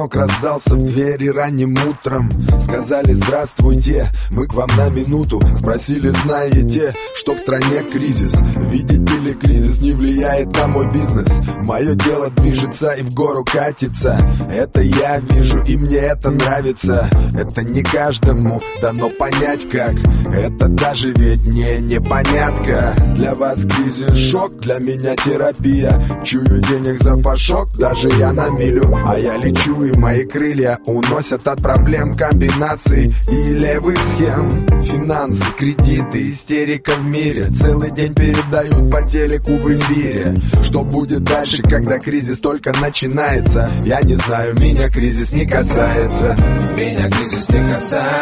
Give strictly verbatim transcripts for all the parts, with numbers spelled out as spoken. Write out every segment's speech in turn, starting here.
звонок раздался в двери ранним утром. Сказали: здравствуйте, мы к вам на минуту. Спросили: знаете, что в стране кризис? Видите ли, кризис не влияет на мой бизнес. Мое дело движется и в гору катится. Это я вижу, и мне это нравится. Это не каждому дано понять как. Это даже ведь не непонятка. Для вас кризис шок, для меня терапия. Чую денег за фашок, даже я на милю. А я лечу, и мои крылья уносят от проблем комбинаций и левых схем. Финансы, кредиты, истерика в мире. Целый день передают по телеку в эфире. Что будет дальше, когда кризис только начинается? Я не знаю, меня кризис не касается. Меня кризис не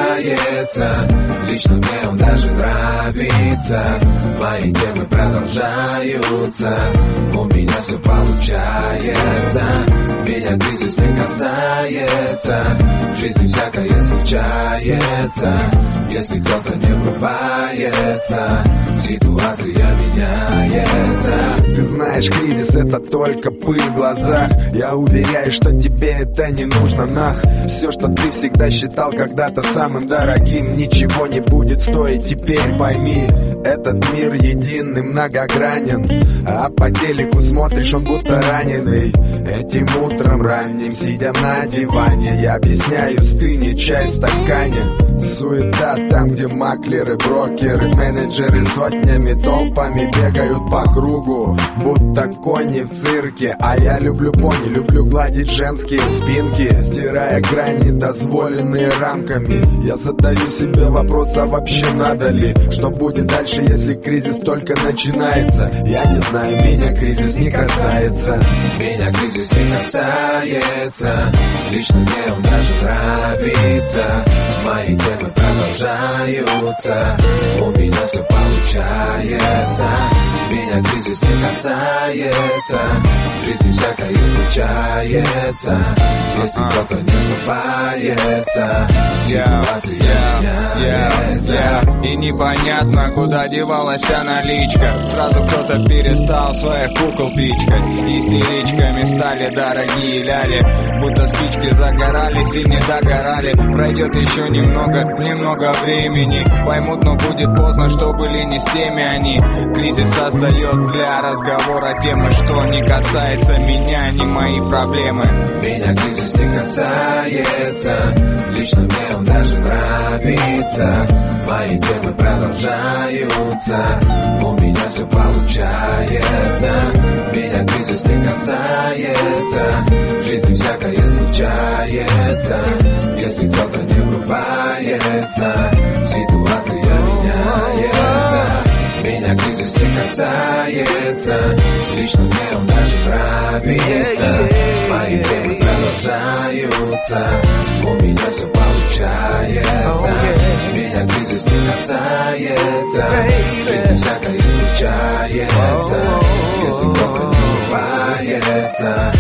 касается. Лично мне он даже нравится. Мои темы продолжаются. У меня все получается. Меня кризис не касается. В жизни всякое случается. Если кто-то не врубается, ситуация меняется. Ты знаешь, кризис — это только пыль в глазах. Я уверяю, что тебе это не нужно, нах. Все, что ты всегда считал когда-то самым дорогим, ничего не будет стоить теперь, пойми. Этот мир единый, многогранен. А по телеку смотришь, он будто раненый. Этим утром ранним, сидя на диване, я объясняю, стынет чай в стакане. Суета там, где маклеры, брокеры, менеджеры сотнями, толпами бегают по кругу, будто кони в цирке. А я люблю пони, люблю гладить женские спинки, стирая грани, дозволенные рамками. Я задаю себе вопрос, а вообще надо ли? Что будет дальше, если кризис только начинается? Я не знаю, меня кризис не касается. Меня кризис не касается. Лично мне он даже нравится. Мои темы продолжаются. У меня все получается. Меня кризис не касается. В жизни всякое случается. Если кто-то не врубается, ситуация меняется. И непонятно, куда девалась вся наличка. Сразу кто-то перестал своих кукол пичкать. Истеричками стали дорогие ляли. Будто спички загорались и не догорали. Пройдет еще немного, немного времени. Поймут, но будет поздно, что были не с теми они. Кризис создает для разговора темы, что не касается меня, не мои проблемы. Меня кризис не касается. Лично мне он даже нравится. Мои темы продолжаются. У меня все получается. Меня кризис не касается. В жизни всякое случается. Если кто-то не врубается, ситуация меняется. Меня кризис не касается. Лично мне он даже нравится. Мои темы продолжаются. У меня все получается. Меня кризис не касается. В жизни всякое случается. Если кто-то не врубается,